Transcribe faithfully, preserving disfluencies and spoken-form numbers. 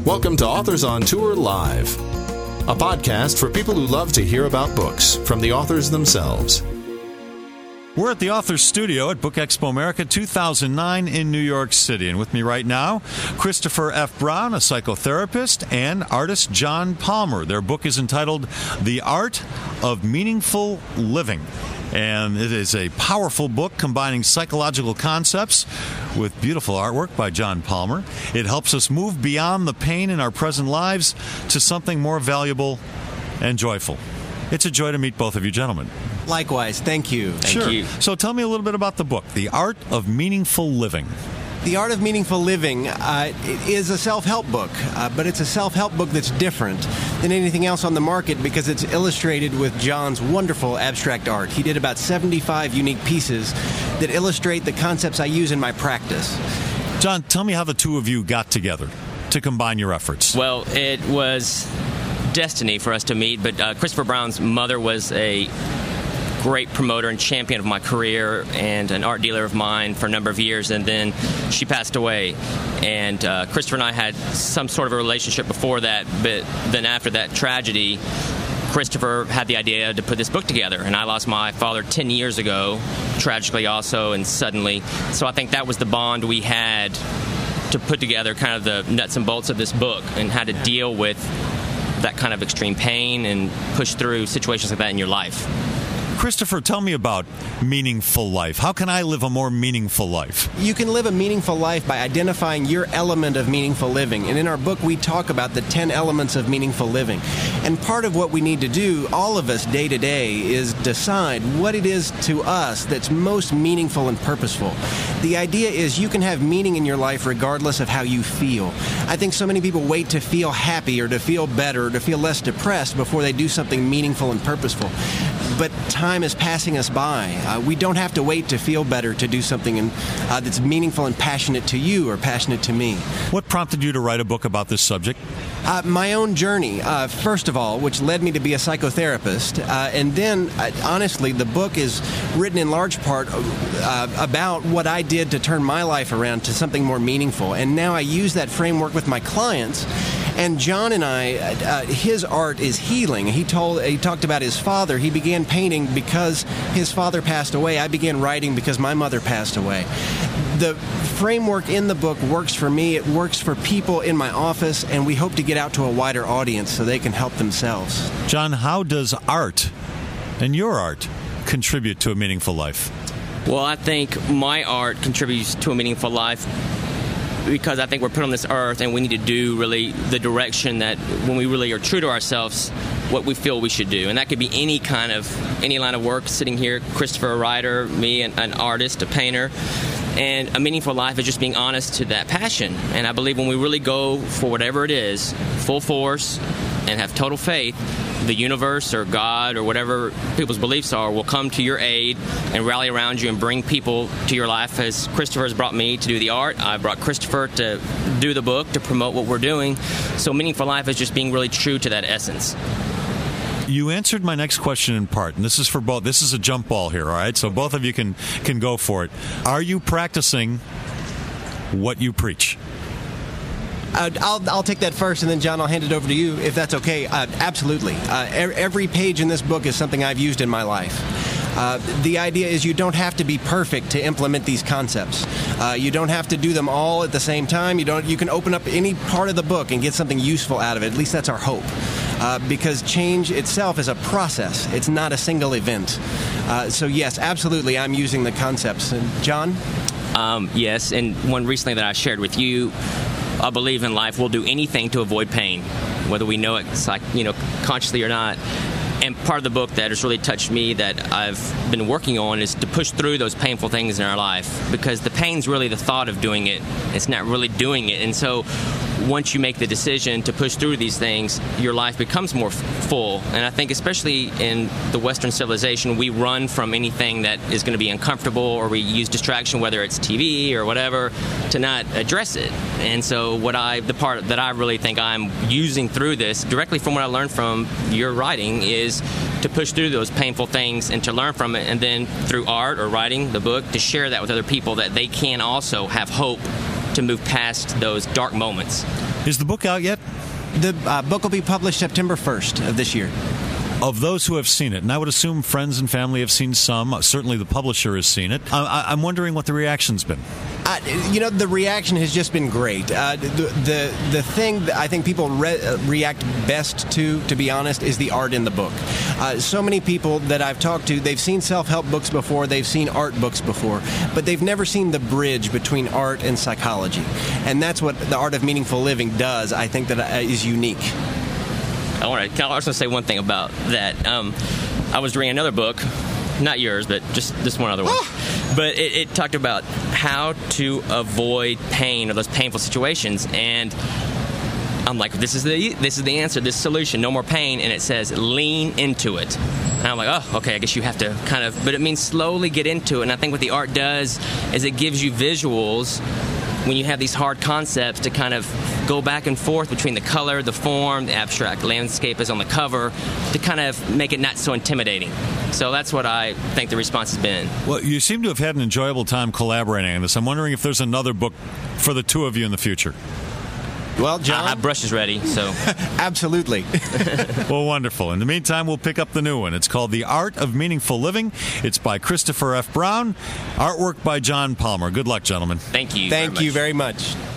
Welcome to Authors on Tour Live, a podcast for people who love to hear about books from the authors themselves. We're at the Authors Studio at Book Expo America two thousand nine in New York City. And with me right now, Christopher F. Brown, a psychotherapist, and artist John Palmer. Their book is entitled The Art of Meaningful Living. And it is a powerful book combining psychological concepts with beautiful artwork by John Palmer. It helps us move beyond the pain in our present lives to something more valuable and joyful. It's a joy to meet both of you gentlemen. Likewise. Thank you. Thank sure. you. So tell me a little bit about the book, The Art of Meaningful Living. The Art of Meaningful Living uh, is a self-help book, uh, but it's a self-help book that's different than anything else on the market because it's illustrated with John's wonderful abstract art. He did about seventy-five unique pieces that illustrate the concepts I use in my practice. John, tell me how the two of you got together to combine your efforts. Well, it was destiny for us to meet, but uh, Christopher Brown's mother was a great promoter and champion of my career and an art dealer of mine for a number of years, and then she passed away. And uh, Christopher and I had some sort of a relationship before that, but then after that tragedy, Christopher had the idea to put this book together, and I lost my father ten years ago, tragically also and suddenly. So I think that was the bond we had to put together kind of the nuts and bolts of this book and how to deal with that kind of extreme pain and push through situations like that in your life. Christopher, tell me about meaningful life. How can I live a more meaningful life? You can live a meaningful life by identifying your element of meaningful living. And in our book, we talk about the ten elements of meaningful living. And part of what we need to do, all of us day to day, is decide what it is to us that's most meaningful and purposeful. The idea is you can have meaning in your life regardless of how you feel. I think so many people wait to feel happy or to feel better or to feel less depressed before they do something meaningful and purposeful. But time is passing us by. Uh, we don't have to wait to feel better to do something in, uh, that's meaningful and passionate to you or passionate to me. What prompted you to write a book about this subject? Uh, my own journey, uh, first of all, which led me to be a psychotherapist. Uh, and then, uh, honestly, the book is written in large part uh, about what I did to turn my life around to something more meaningful. And now I use that framework with my clients. And John and I, uh, his art is healing. He told, he talked about his father. He began painting because his father passed away. I began writing because my mother passed away. The framework in the book works for me. It works for people in my office, and we hope to get out to a wider audience so they can help themselves. John, how does art and your art contribute to a meaningful life? Well, I think my art contributes to a meaningful life because I think we're put on this earth and we need to do really the direction that when we really are true to ourselves, what we feel we should do. And that could be any kind of, any line of work. Sitting here, Christopher, a writer, me, an, an artist, a painter. And a meaningful life is just being honest to that passion. And I believe when we really go for whatever it is, full force, and have total faith, the universe or God or whatever people's beliefs are will come to your aid and rally around you and bring people to your life. As Christopher has brought me to do the art, I brought Christopher to do the book, to promote what we're doing. So meaningful life is just being really true to that essence. You answered my next question in part, and this is for both. This is a jump ball here, all right? So both of you can, can go for it. Are you practicing what you preach? Uh, I'll, I'll take that first, and then, John, I'll hand it over to you, if that's okay. Uh, absolutely. Uh, every page in this book is something I've used in my life. Uh, the idea is you don't have to be perfect to implement these concepts. Uh, you don't have to do them all at the same time. You don't. You can open up any part of the book and get something useful out of it. At least that's our hope. Uh, because change itself is a process. It's not a single event. Uh, so, yes, absolutely, I'm using the concepts. And John? Um, yes, and one recently that I shared with you, I believe in life we'll do anything to avoid pain, whether we know it, like, you know, consciously or not. And part of the book that has really touched me that I've been working on is to push through those painful things in our life, because the pain's really the thought of doing it. It's not really doing it. And so once you make the decision to push through these things, your life becomes more f- full. And I think especially in the Western civilization, we run from anything that is going to be uncomfortable, or we use distraction, whether it's T V or whatever, to not address it. And so what I, the part that I really think I'm using through this, directly from what I learned from your writing, is to push through those painful things and to learn from it, and then through art or writing the book, to share that with other people, that they can also have hope to move past those dark moments. Is the book out yet? The uh, book will be published September first of this year. Of those who have seen it, and I would assume friends and family have seen some, certainly the publisher has seen it, I, I'm wondering what the reaction's been. Uh, you know, the reaction has just been great. Uh, the, the the thing that I think people re- uh, react best to, to be honest, is the art in the book. Uh, so many people that I've talked to, they've seen self-help books before, they've seen art books before, but they've never seen the bridge between art and psychology. And that's what The Art of Meaningful Living does, I think, that uh, is unique. I want to. Can I also say one thing about that? Um, I was reading another book, not yours, but just this one other one. But it, it talked about how to avoid pain or those painful situations, and I'm like, this is the this is the answer, this solution, no more pain. And it says lean into it. And I'm like, oh, okay, I guess you have to kind of, but it means slowly get into it. And I think what the art does is it gives you visuals when you have these hard concepts to kind of go back and forth between the color, the form, the abstract landscape is on the cover, to kind of make it not so intimidating. So that's what I think the response has been. Well, you seem to have had an enjoyable time collaborating on this. I'm wondering if there's another book for the two of you in the future. Well, John? I have brushes ready, so. Absolutely. Well, wonderful. In the meantime, we'll pick up the new one. It's called The Art of Meaningful Living. It's by Christopher F. Brown. Artwork by John Palmer. Good luck, gentlemen. Thank you. Thank very you much. very much.